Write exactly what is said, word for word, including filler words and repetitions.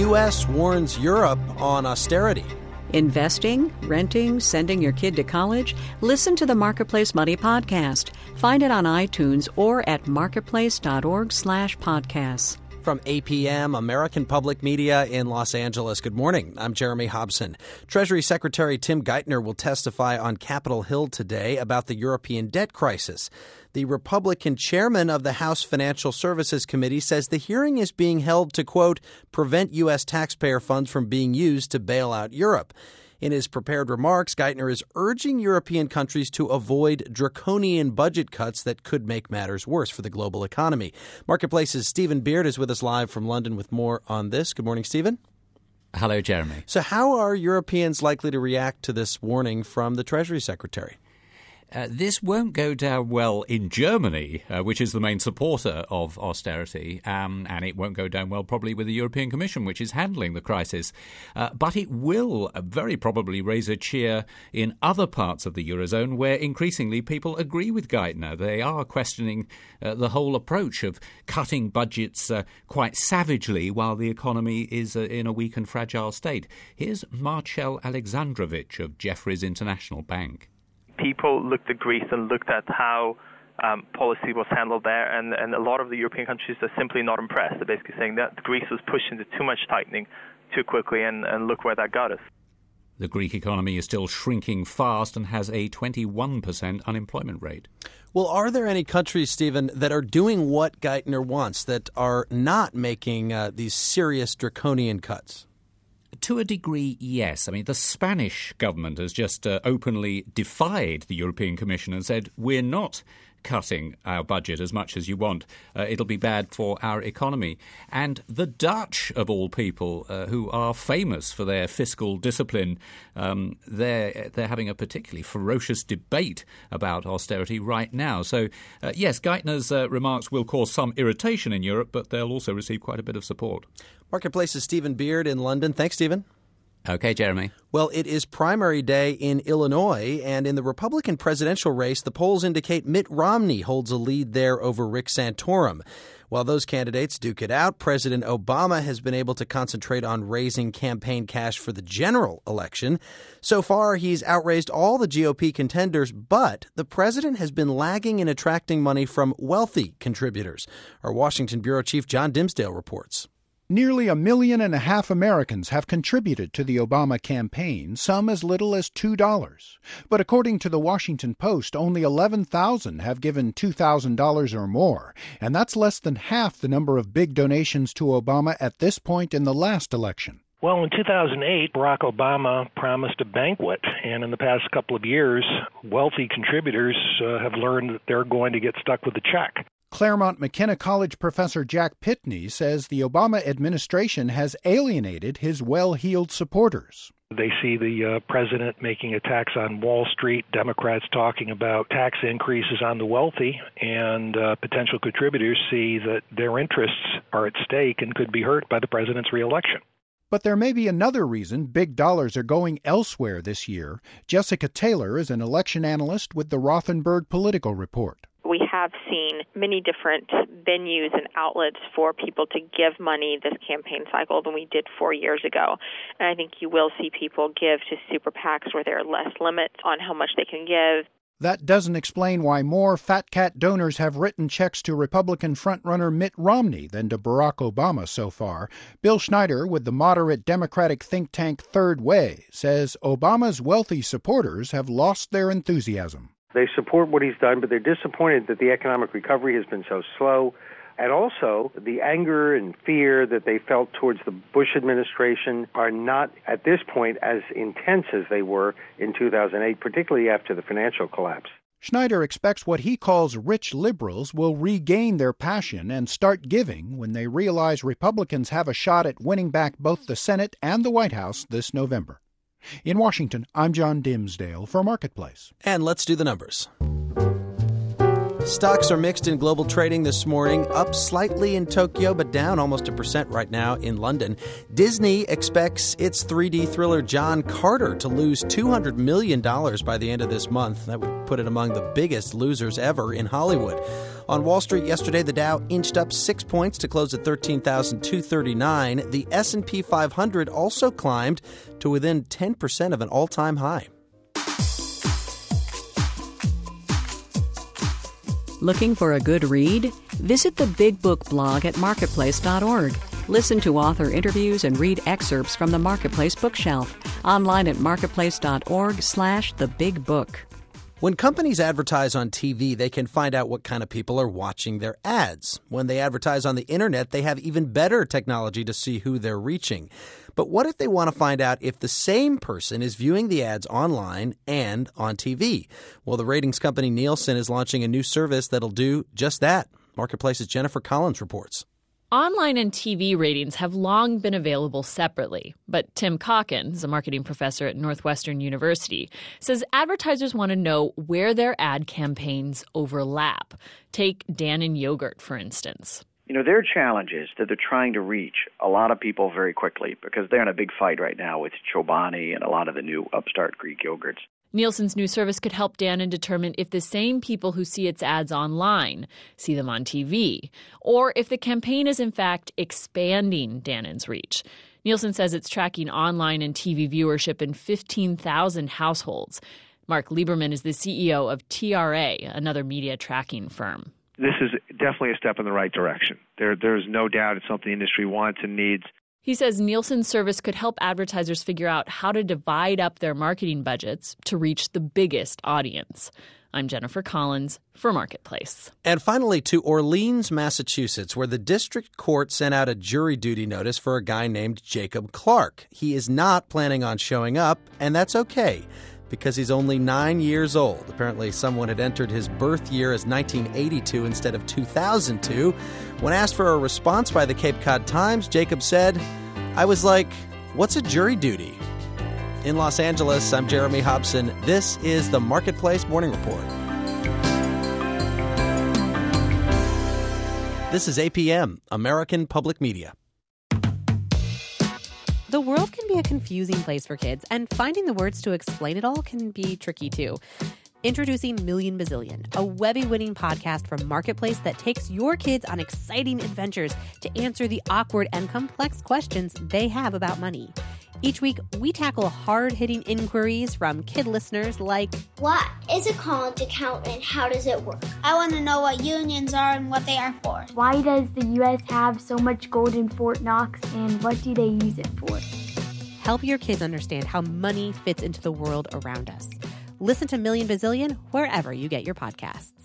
U S warns Europe on austerity. Investing, renting, sending your kid to college? Listen to the Marketplace Money podcast. Find it on iTunes or at marketplace.org slash podcasts. From A P M, American Public Media in Los Angeles. Good morning. I'm Jeremy Hobson. Treasury Secretary Tim Geithner will testify on Capitol Hill today about the European debt crisis. The Republican chairman of the House Financial Services Committee says the hearing is being held to, quote, prevent U S taxpayer funds from being used to bail out Europe. In his prepared remarks, Geithner is urging European countries to avoid draconian budget cuts that could make matters worse for the global economy. Marketplace's Stephen Beard is with us live from London with more on this. Good morning, Stephen. Hello, Jeremy. So how are Europeans likely to react to this warning from the Treasury Secretary? Uh, this won't go down well in Germany, uh, which is the main supporter of austerity, um, and it won't go down well probably with the European Commission, which is handling the crisis. Uh, but it will very probably raise a cheer in other parts of the Eurozone where increasingly people agree with Geithner. They are questioning uh, the whole approach of cutting budgets uh, quite savagely while the economy is uh, in a weak and fragile state. Here's Marcel Alexandrovich of Jefferies International Bank. People looked at Greece and looked at how um, policy was handled there, and, and a lot of the European countries are simply not impressed. They're basically saying that Greece was pushed into too much tightening too quickly, and, and look where that got us. The Greek economy is still shrinking fast and has a twenty-one percent unemployment rate. Well, are there any countries, Stephen, that are doing what Geithner wants, that are not making uh, these serious draconian cuts? To a degree, yes. I mean, the Spanish government has just uh, openly defied the European Commission and said, we're not cutting our budget as much as you want. Uh, it'll be bad for our economy. And the Dutch, of all people, uh, who are famous for their fiscal discipline, um, they're, they're having a particularly ferocious debate about austerity right now. So, uh, yes, Geithner's uh, remarks will cause some irritation in Europe, but they'll also receive quite a bit of support. Marketplace's Stephen Beard in London. Thanks, Stephen. Okay, Jeremy. Well, it is primary day in Illinois, and in the Republican presidential race, the polls indicate Mitt Romney holds a lead there over Rick Santorum. While those candidates duke it out, President Obama has been able to concentrate on raising campaign cash for the general election. So far, he's outraised all the G O P contenders, but the president has been lagging in attracting money from wealthy contributors. Our Washington bureau chief John Dimsdale reports. Nearly a million and a half Americans have contributed to the Obama campaign, some as little as two dollars. But according to the Washington Post, only eleven thousand have given two thousand dollars or more, and that's less than half the number of big donations to Obama at this point in the last election. Well, in two thousand eight, Barack Obama promised a banquet, and in the past couple of years, wealthy contributors uh, have learned that they're going to get stuck with the check. Claremont McKenna College professor Jack Pitney says the Obama administration has alienated his well-heeled supporters. They see the uh, president making attacks on Wall Street, Democrats talking about tax increases on the wealthy, and uh, potential contributors see that their interests are at stake and could be hurt by the president's reelection. But there may be another reason big dollars are going elsewhere this year. Jessica Taylor is an election analyst with the Rothenberg Political Report. We have seen many different venues and outlets for people to give money this campaign cycle than we did four years ago. And I think you will see people give to super PACs where there are less limits on how much they can give. That doesn't explain why more fat cat donors have written checks to Republican frontrunner Mitt Romney than to Barack Obama so far. Bill Schneider with the moderate Democratic think tank Third Way says Obama's wealthy supporters have lost their enthusiasm. They support what he's done, but they're disappointed that the economic recovery has been so slow. And also, the anger and fear that they felt towards the Bush administration are not, at this point, as intense as they were in two thousand eight, particularly after the financial collapse. Schneider expects what he calls rich liberals will regain their passion and start giving when they realize Republicans have a shot at winning back both the Senate and the White House this November. In Washington, I'm John Dimsdale for Marketplace. And let's do the numbers. Stocks are mixed in global trading this morning, up slightly in Tokyo, but down almost a percent right now in London. Disney expects its three D thriller John Carter to lose two hundred million dollars by the end of this month. That would put it among the biggest losers ever in Hollywood. On Wall Street yesterday, the Dow inched up six points to close at thirteen thousand two hundred thirty-nine. The S and P five hundred also climbed to within ten percent of an all-time high. Looking for a good read? Visit the Big Book blog at marketplace dot org. Listen to author interviews and read excerpts from the Marketplace bookshelf. Online at marketplace dot org slash the big book. When companies advertise on T V, they can find out what kind of people are watching their ads. When they advertise on the internet, they have even better technology to see who they're reaching. But what if they want to find out if the same person is viewing the ads online and on T V? Well, the ratings company Nielsen is launching a new service that'll do just that. Marketplace's Jennifer Collins reports. Online and T V ratings have long been available separately, but Tim Calkins, a marketing professor at Northwestern University, says advertisers want to know where their ad campaigns overlap. Take Dannon Yogurt, for instance. You know, their challenge is that they're trying to reach a lot of people very quickly because they're in a big fight right now with Chobani and a lot of the new upstart Greek yogurts. Nielsen's new service could help Dannon determine if the same people who see its ads online see them on T V, or if the campaign is in fact expanding Dannon's reach. Nielsen says it's tracking online and T V viewership in fifteen thousand households. Mark Lieberman is the C E O of T R A, another media tracking firm. This is definitely a step in the right direction. There, there's no doubt it's something the industry wants and needs. He says Nielsen's service could help advertisers figure out how to divide up their marketing budgets to reach the biggest audience. I'm Jennifer Collins for Marketplace. And finally, to Orleans, Massachusetts, where the district court sent out a jury duty notice for a guy named Jacob Clark. He is not planning on showing up, and that's okay, because he's only nine years old. Apparently, someone had entered his birth year as nineteen eighty-two instead of two thousand two. When asked for a response by the Cape Cod Times, Jacob said, "I was like, what's a jury duty?" In Los Angeles, I'm Jeremy Hobson. This is the Marketplace Morning Report. This is A P M, American Public Media. The world can be a confusing place for kids, and finding the words to explain it all can be tricky, too. Introducing Million Bazillion, a Webby-winning podcast from Marketplace that takes your kids on exciting adventures to answer the awkward and complex questions they have about money. Each week, we tackle hard-hitting inquiries from kid listeners like, what is a college account and how does it work? I want to know what unions are and what they are for. Why does the U S have so much gold in Fort Knox and what do they use it for? Help your kids understand how money fits into the world around us. Listen to Million Bazillion wherever you get your podcasts.